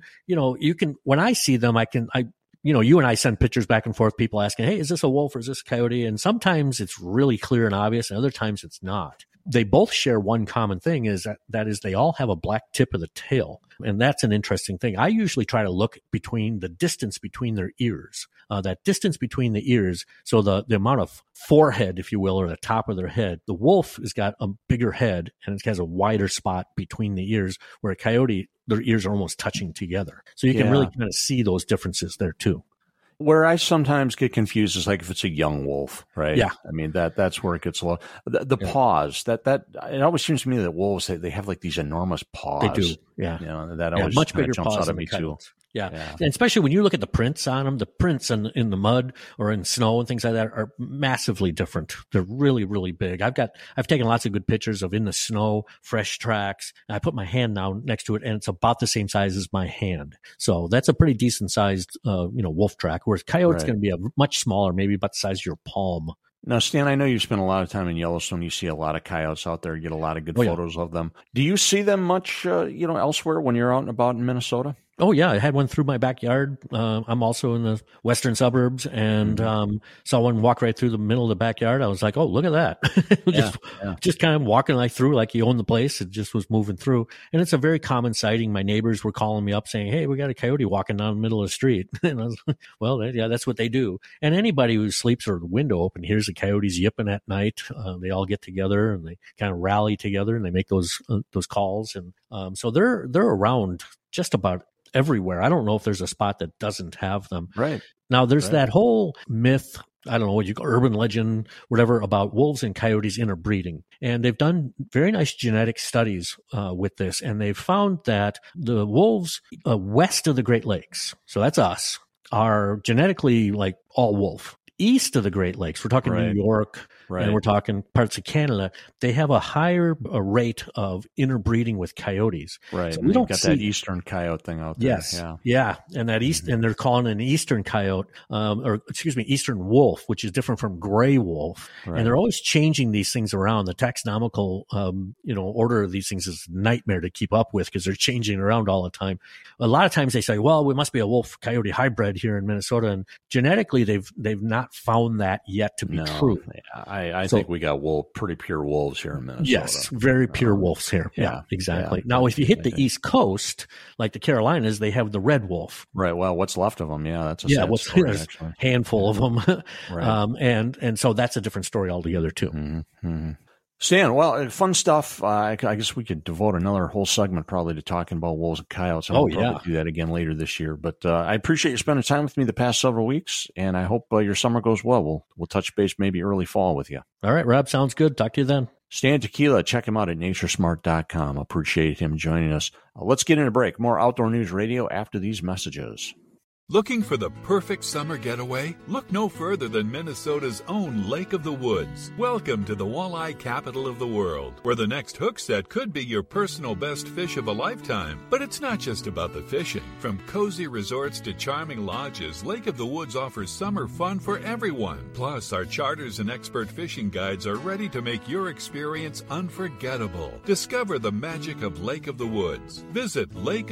when I see them, you and I send pictures back and forth, people asking, hey, is this a wolf or is this a coyote? And sometimes it's really clear and obvious, and other times it's not. They both share one common thing is that is they all have a black tip of the tail. And that's an interesting thing. I usually try to look between the distance between their ears, that distance between the ears. So the amount of forehead, if you will, or the top of their head. The wolf has got a bigger head and it has a wider spot between the ears, where a coyote, their ears are almost touching together. So you can really kind of see those differences there too. Where I sometimes get confused is like if it's a young wolf, right? Yeah. I mean, that's where it gets low. The paws, that it always seems to me that wolves, they have like these enormous paws. They do. Yeah. That always much bigger jumps paws out than at me too. Yeah. And especially when you look at the prints on them, the prints in the mud or in snow and things like that are massively different. They're really, really big. I've taken lots of good pictures of in the snow, fresh tracks. And I put my hand now next to it and it's about the same size as my hand. So that's a pretty decent sized, wolf track, whereas coyote's going to be a much smaller, maybe about the size of your palm. Now, Stan, I know you spend a lot of time in Yellowstone. You see a lot of coyotes out there. You get a lot of good photos of them. Do you see them much, elsewhere when you're out and about in Minnesota? Oh, yeah. I had one through my backyard. I'm also in the western suburbs and saw one walk right through the middle of the backyard. I was like, oh, look at that. Just kind of walking through like he owned the place. It just was moving through. And it's a very common sighting. My neighbors were calling me up saying, hey, we got a coyote walking down the middle of the street. And I was like, well, that's what they do. And anybody who sleeps with the window open hears the coyotes yipping at night. They all get together and they kind of rally together and they make those calls. And so they're around just about everywhere. I don't know if there's a spot that doesn't have them. Right. Now, there's that whole myth, I don't know what you call urban legend, whatever, about wolves and coyotes interbreeding. And they've done very nice genetic studies with this. And they've found that the wolves west of the Great Lakes, so that's us, are genetically like all wolf. East of the Great Lakes, we're talking New York, and we're talking parts of Canada, they have a higher rate of interbreeding with coyotes. Right. So we don't got that eastern coyote thing out there. Yes. Yeah. And that and they're calling it an eastern coyote, eastern wolf, which is different from gray wolf. Right. And they're always changing these things around. The taxonomical, order of these things is a nightmare to keep up with because they're changing around all the time. A lot of times they say, well, we must be a wolf coyote hybrid here in Minnesota. And genetically, they've not found that yet to be true. I think we got pretty pure wolves here in Minnesota. Yes, very pure wolves here. Yeah, exactly. Now, if you hit the East Coast, like the Carolinas, they have the red wolf. Right. Well, what's left of them? Yeah, that's a sad story, actually. Handful of them. Right. And so that's a different story altogether, too. Mm-hmm. Stan, well, fun stuff. I guess we could devote another whole segment probably to talking about wolves and coyotes. We'll probably do that again later this year. But I appreciate you spending time with me the past several weeks, and I hope your summer goes well. We'll touch base maybe early fall with you. All right, Rob, sounds good. Talk to you then. Stan Tequila, check him out at naturesmart.com. Appreciate him joining us. Let's get in a break. More Outdoor News Radio after these messages. Looking for the perfect summer getaway? Look no further than Minnesota's own Lake of the Woods. Welcome to the walleye capital of the world, where the next hook set could be your personal best fish of a lifetime. But it's not just about the fishing. From cozy resorts to charming lodges, Lake of the Woods offers summer fun for everyone. Plus, our charters and expert fishing guides are ready to make your experience unforgettable. Discover the magic of Lake of the Woods. Visit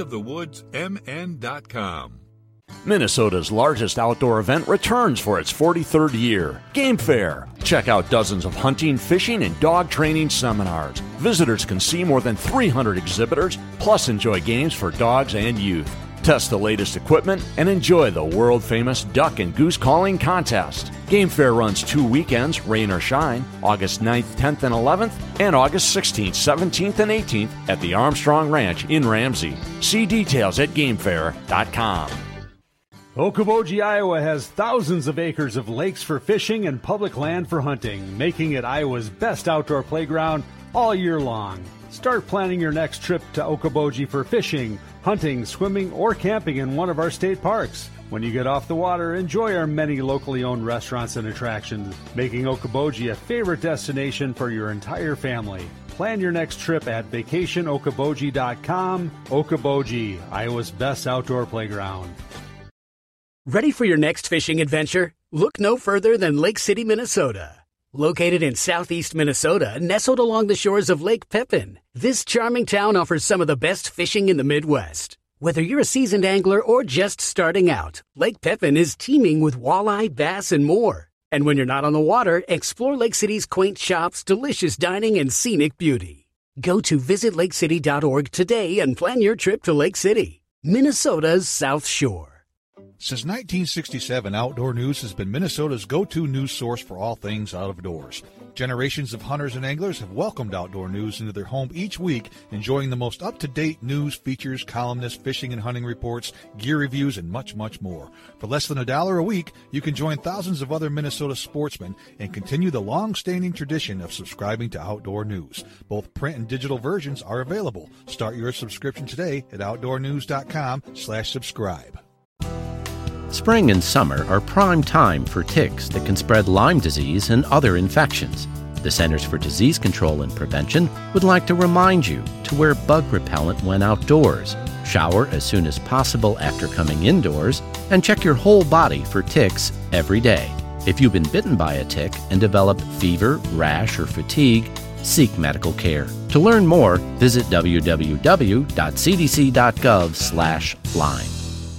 lakeofthewoodsmn.com. Minnesota's largest outdoor event returns for its 43rd year, Game Fair. Check out dozens of hunting, fishing, and dog training seminars. Visitors can see more than 300 exhibitors, plus enjoy games for dogs and youth. Test the latest equipment and enjoy the world-famous duck and goose calling contest. Game Fair runs 2 weekends, rain or shine, August 9th, 10th, and 11th, and August 16th, 17th, and 18th at the Armstrong Ranch in Ramsey. See details at gamefair.com. Okoboji, Iowa has thousands of acres of lakes for fishing and public land for hunting, making it Iowa's best outdoor playground all year long. Start planning your next trip to Okoboji for fishing, hunting, swimming, or camping in one of our state parks. When you get off the water, enjoy our many locally owned restaurants and attractions, making Okoboji a favorite destination for your entire family. Plan your next trip at vacationokoboji.com. Okoboji, Iowa's best outdoor playground. Ready for your next fishing adventure? Look no further than Lake City, Minnesota. Located in southeast Minnesota, nestled along the shores of Lake Pepin, this charming town offers some of the best fishing in the Midwest. Whether you're a seasoned angler or just starting out, Lake Pepin is teeming with walleye, bass, and more. And when you're not on the water, explore Lake City's quaint shops, delicious dining, and scenic beauty. Go to visitlakecity.org today and plan your trip to Lake City, Minnesota's South Shore. Since 1967, Outdoor News has been Minnesota's go-to news source for all things out of doors. Generations of hunters and anglers have welcomed Outdoor News into their home each week, enjoying the most up-to-date news, features, columnists, fishing and hunting reports, gear reviews, and much, much more. For less than $1 a week, you can join thousands of other Minnesota sportsmen and continue the long-standing tradition of subscribing to Outdoor News. Both print and digital versions are available. Start your subscription today at outdoornews.com/subscribe. Spring and summer are prime time for ticks that can spread Lyme disease and other infections. The Centers for Disease Control and Prevention would like to remind you to wear bug repellent when outdoors, shower as soon as possible after coming indoors, and check your whole body for ticks every day. If you've been bitten by a tick and develop fever, rash, or fatigue, seek medical care. To learn more, visit www.cdc.gov/Lyme.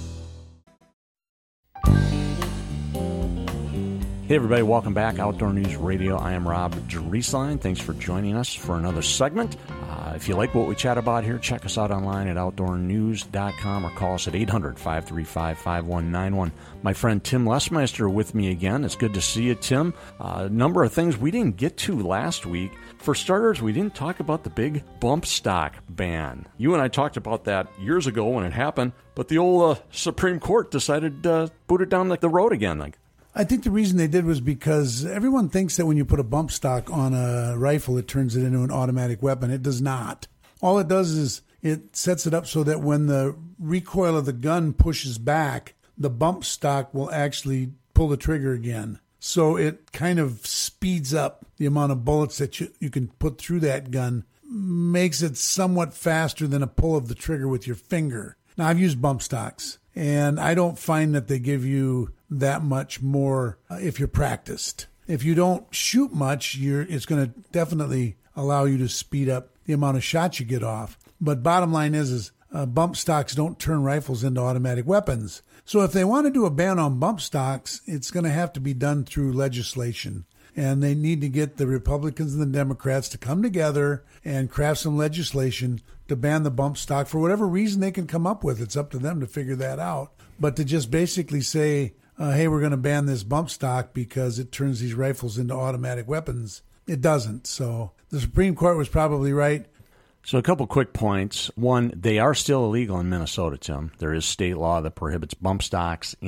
Hey everybody, welcome back. Outdoor News Radio. I am Rob Drieslein. Thanks for joining us for another segment. If you like what we chat about here, check us out online at outdoornews.com or call us at 800-535-5191. My friend Tim Lesmeister with me again. It's good to see you, Tim. A number of things we didn't get to last week. For starters, we didn't talk about the big bump stock ban. You and I talked about that years ago when it happened, but the old Supreme Court decided to boot it down the road again. I think the reason they did was because everyone thinks that when you put a bump stock on a rifle, it turns it into an automatic weapon. It does not. All it does is it sets it up so that when the recoil of the gun pushes back, the bump stock will actually pull the trigger again. So it kind of speeds up the amount of bullets that you can put through that gun, makes it somewhat faster than a pull of the trigger with your finger. Now, I've used bump stocks, and I don't find that they give you that much more if you're practiced. If you don't shoot much, it's going to definitely allow you to speed up the amount of shots you get off. But bottom line is bump stocks don't turn rifles into automatic weapons. So if they want to do a ban on bump stocks, it's going to have to be done through legislation. And they need to get the Republicans and the Democrats to come together and craft some legislation to ban the bump stock for whatever reason they can come up with. It's up to them to figure that out. But to just basically say, hey, we're going to ban this bump stock because it turns these rifles into automatic weapons, it doesn't. So the Supreme Court was probably right. So a couple quick points. One, they are still illegal in Minnesota, Tim. There is state law that prohibits bump stocks in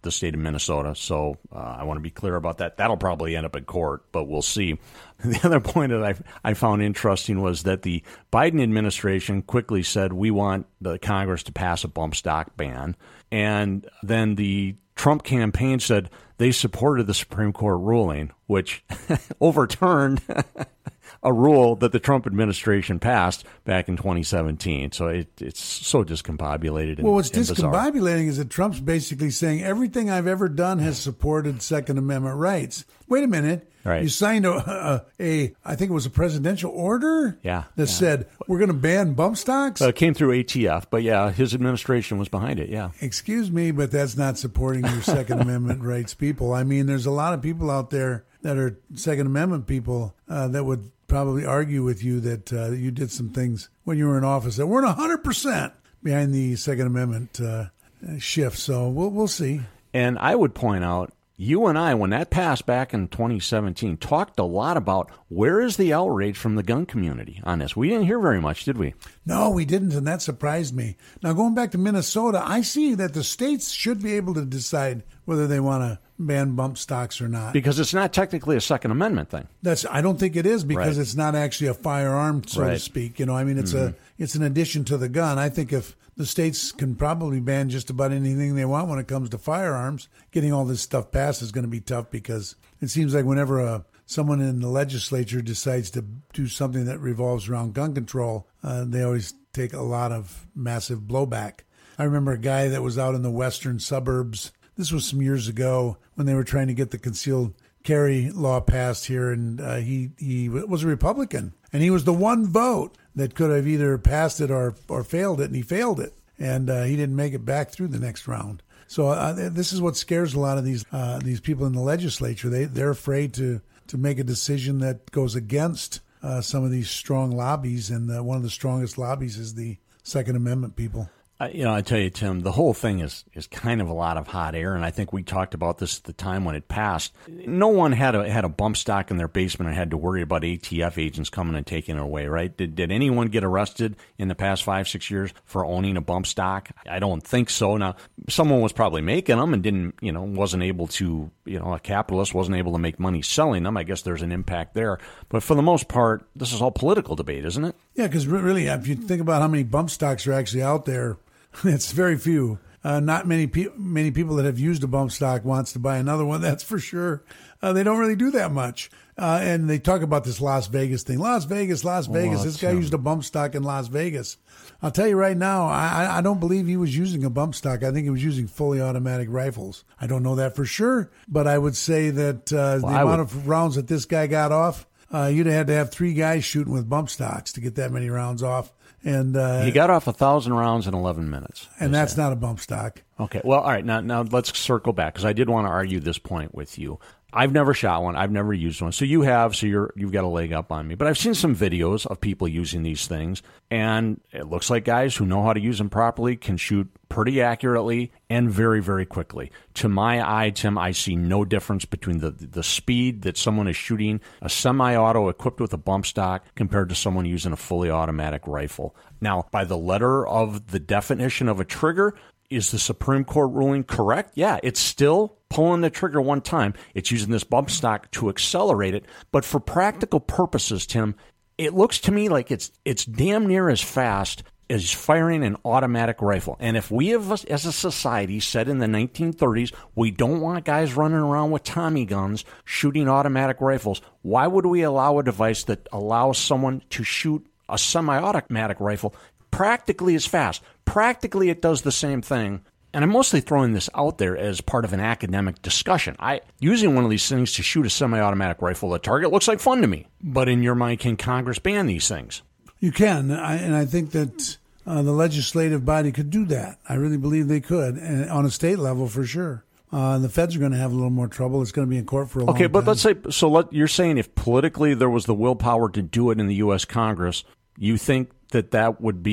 the state of Minnesota. So I want to be clear about that. That'll probably end up in court, but we'll see. The other point that I found interesting was that the Biden administration quickly said, we want the Congress to pass a bump stock ban. And then the Trump campaign said they supported the Supreme Court ruling, which overturned a rule that the Trump administration passed back in 2017. So it's so discombobulated. Well, what's discombobulating is that Trump's basically saying everything I've ever done has supported Second Amendment rights. Wait a minute. Right. You signed I think it was a presidential order that said we're going to ban bump stocks? It came through ATF, but his administration was behind it, Excuse me, but that's not supporting your Second Amendment rights people. I mean, there's a lot of people out there that are Second Amendment people that would probably argue with you that you did some things when you were in office that weren't 100% behind the Second Amendment shift. So we'll see. And I would point out, you and I, when that passed back in 2017, talked a lot about where is the outrage from the gun community on this. We didn't hear very much, did we? No, we didn't, and that surprised me. Now, going back to Minnesota, I see that the states should be able to decide whether they want to ban bump stocks or not. Because it's not technically a Second Amendment thing. I don't think it is, because it's not actually a firearm, so to speak. It's an addition to the gun. I think if the states can probably ban just about anything they want when it comes to firearms, getting all this stuff passed is going to be tough, because it seems like whenever someone in the legislature decides to do something that revolves around gun control, they always take a lot of massive blowback. I remember a guy that was out in the western suburbs. This was some years ago when they were trying to get the concealed carry law passed here, and he was a Republican, and he was the one vote that could have either passed it or failed it, and he failed it, and he didn't make it back through the next round. So this is what scares a lot of these people in the legislature. They're afraid to make a decision that goes against some of these strong lobbies, and one of the strongest lobbies is the Second Amendment people. I tell you, Tim, the whole thing is kind of a lot of hot air, and I think we talked about this at the time when it passed. No one had a bump stock in their basement and had to worry about ATF agents coming and taking it away, right? Did anyone get arrested in the past 5-6 years for owning a bump stock? I don't think so. Now, someone was probably making them and wasn't able to, a capitalist wasn't able to make money selling them. I guess there's an impact there. But for the most part, this is all political debate, isn't it? Yeah, because really, if you think about how many bump stocks are actually out there, it's very few. Not many people that have used a bump stock wants to buy another one, that's for sure. They don't really do that much. And they talk about this Las Vegas thing. Las Vegas. This guy used a bump stock in Las Vegas. I'll tell you right now, I don't believe he was using a bump stock. I think he was using fully automatic rifles. I don't know that for sure, but I would say that the amount of rounds that this guy got off, you'd have had to have 3 guys shooting with bump stocks to get that many rounds off. And he got off 1,000 rounds in 11 minutes. And that's not a bump stock. Okay. Well, all right. Now let's circle back, because I did want to argue this point with you. I've never shot one. I've never used one. So you have. So you've got a leg up on me. But I've seen some videos of people using these things, and it looks like guys who know how to use them properly can shoot pretty accurately and very, very quickly. To my eye, Tim, I see no difference between the speed that someone is shooting a semi-auto equipped with a bump stock compared to someone using a fully automatic rifle. Now, by the letter of the definition of a trigger, is the Supreme Court ruling correct? Yeah, it's still pulling the trigger one time. It's using this bump stock to accelerate it. But for practical purposes, Tim, it looks to me like it's damn near as fast as firing an automatic rifle. And if we have, as a society, said in the 1930s, we don't want guys running around with Tommy guns shooting automatic rifles, why would we allow a device that allows someone to shoot a semi-automatic rifle practically as fast? Practically, it does the same thing. And I'm mostly throwing this out there as part of an academic discussion. Using one of these things to shoot a semi-automatic rifle at target looks like fun to me. But in your mind, can Congress ban these things? You can, and I think that the legislative body could do that. I really believe they could, and on a state level for sure. The feds are going to have a little more trouble. It's going to be in court for a long time. Okay, but let's say, you're saying if politically there was the willpower to do it in the U.S. Congress, you think that would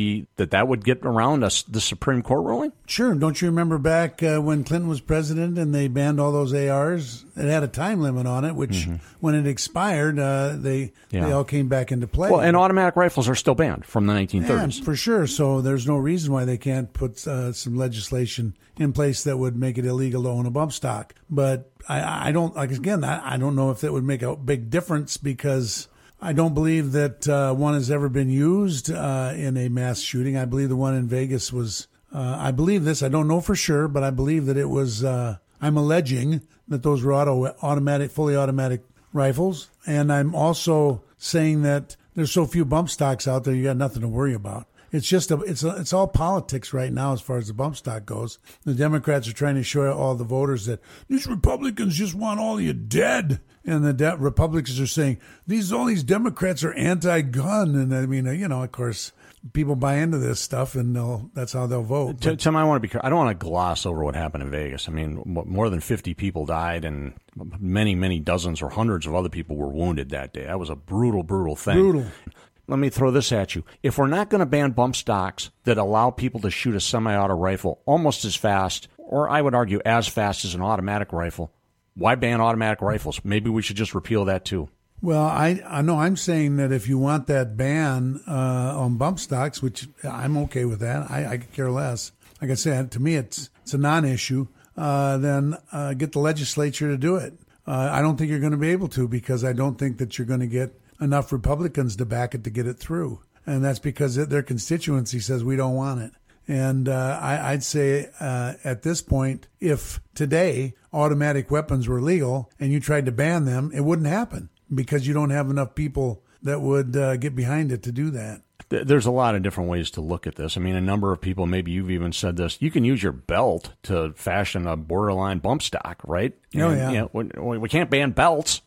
get around us the Supreme Court ruling? Sure. Don't you remember back when Clinton was president and they banned all those ARs? It had a time limit on it, which when it expired, they all came back into play. Well, and automatic rifles are still banned from the 1930s. Yeah, for sure. So there's no reason why they can't put some legislation in place that would make it illegal to own a bump stock. But I don't, like, again, I don't know if that would make a big difference, because I don't believe that one has ever been used in a mass shooting. I believe the one in Vegas was, I believe this, I don't know for sure, but I believe that it was, I'm alleging that those were fully automatic rifles. And I'm also saying that there's so few bump stocks out there, you got nothing to worry about. It's just it's all politics right now as far as the bump stock goes. The Democrats are trying to show all the voters that these Republicans just want all of you dead, and the Republicans are saying all these Democrats are anti-gun. And I mean, of course, people buy into this stuff, and that's how they'll vote. Tim, I want to be careful. I don't want to gloss over what happened in Vegas. I mean, more than 50 people died, and many, many dozens or hundreds of other people were wounded that day. That was a brutal, brutal thing. Brutal. Let me throw this at you. If we're not going to ban bump stocks that allow people to shoot a semi-auto rifle almost as fast, or I would argue as fast as an automatic rifle, why ban automatic rifles? Maybe we should just repeal that too. Well, I know I'm saying that if you want that ban on bump stocks, which I'm okay with that, I could care less. Like I said, to me it's a non-issue. Then get the legislature to do it. I don't think you're going to be able to, because I don't think that you're going to get enough Republicans to back it to get it through. And that's because their constituency says we don't want it. And I'd say at this point, if today automatic weapons were legal and you tried to ban them, it wouldn't happen, because you don't have enough people that would get behind it to do that. There's a lot of different ways to look at this. I mean, a number of people, maybe you've even said this, you can use your belt to fashion a borderline bump stock, right? Oh, yeah. We can't ban belts.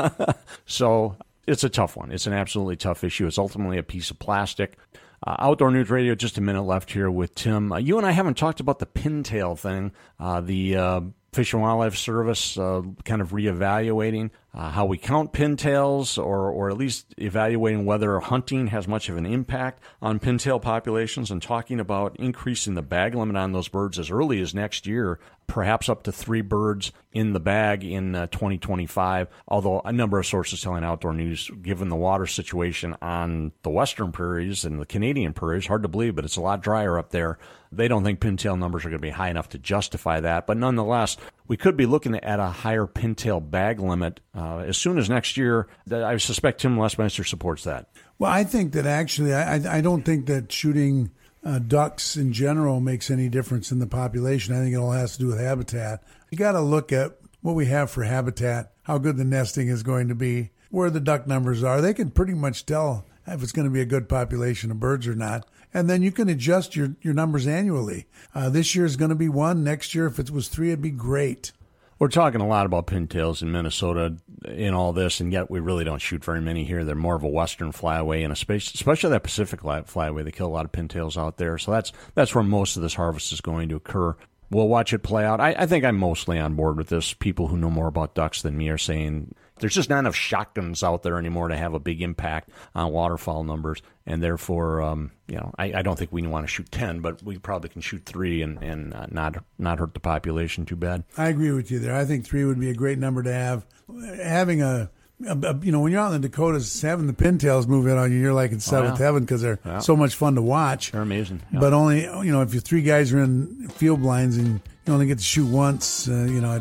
So it's a tough one. It's an absolutely tough issue. It's ultimately a piece of plastic. Outdoor News Radio, just a minute left here with Tim. You and I haven't talked about the pintail thing. The Fish and Wildlife Service kind of reevaluating how we count pintails, or at least evaluating whether hunting has much of an impact on pintail populations, and talking about increasing the bag limit on those birds as early as next year, perhaps up to 3 birds in the bag in 2025, although a number of sources telling Outdoor News, given the water situation on the western prairies and the Canadian prairies, hard to believe, but it's a lot drier up there, they don't think pintail numbers are going to be high enough to justify that. But nonetheless, we could be looking at a higher pintail bag limit as soon as next year. I suspect Tim Lesmeister supports that. Well, I think that actually, I don't think that shooting ducks in general makes any difference in the population. I think it all has to do with habitat. You got to look at what we have for habitat, how good the nesting is going to be, where the duck numbers are. They can pretty much tell if it's going to be a good population of birds or not. And then you can adjust your numbers annually. This year is going to be 1. Next year, if it was 3, it'd be great. We're talking a lot about pintails in Minnesota in all this, and yet we really don't shoot very many here. They're more of a western flyway, and especially that Pacific flyway. They kill a lot of pintails out there. So that's where most of this harvest is going to occur. We'll watch it play out. I think I'm mostly on board with this. People who know more about ducks than me are saying there's just not enough shotguns out there anymore to have a big impact on waterfowl numbers, and therefore, I don't think we want to shoot 10, but we probably can shoot 3 and not hurt the population too bad. I agree with you there. I think 3 would be a great number to have. Having when you're out in the Dakotas, having the pintails move in on you, you're like in seventh heaven, because they're so much fun to watch. They're amazing. Yeah. But only, if your 3 guys are in field blinds and you only get to shoot once,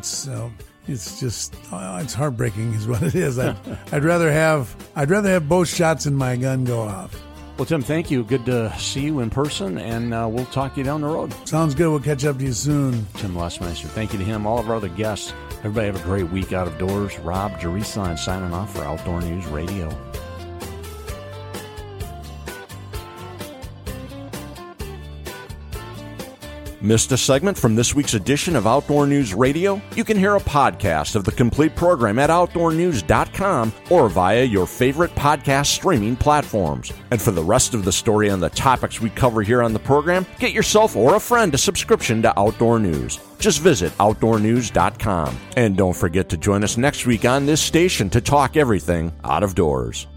it's just it's heartbreaking is what it is. I'd rather have both shots in my gun go off. Well, Tim, thank you. Good to see you in person, and we'll talk to you down the road. Sounds good. We'll catch up to you soon. Tim Lesmeister. Thank you to him, all of our other guests. Everybody have a great week out of doors. Rob Jereson signing off for Outdoor News Radio. Missed a segment from this week's edition of Outdoor News Radio? You can hear a podcast of the complete program at OutdoorNews.com or via your favorite podcast streaming platforms. And for the rest of the story on the topics we cover here on the program, get yourself or a friend a subscription to Outdoor News. Just visit OutdoorNews.com. And don't forget to join us next week on this station to talk everything out of doors.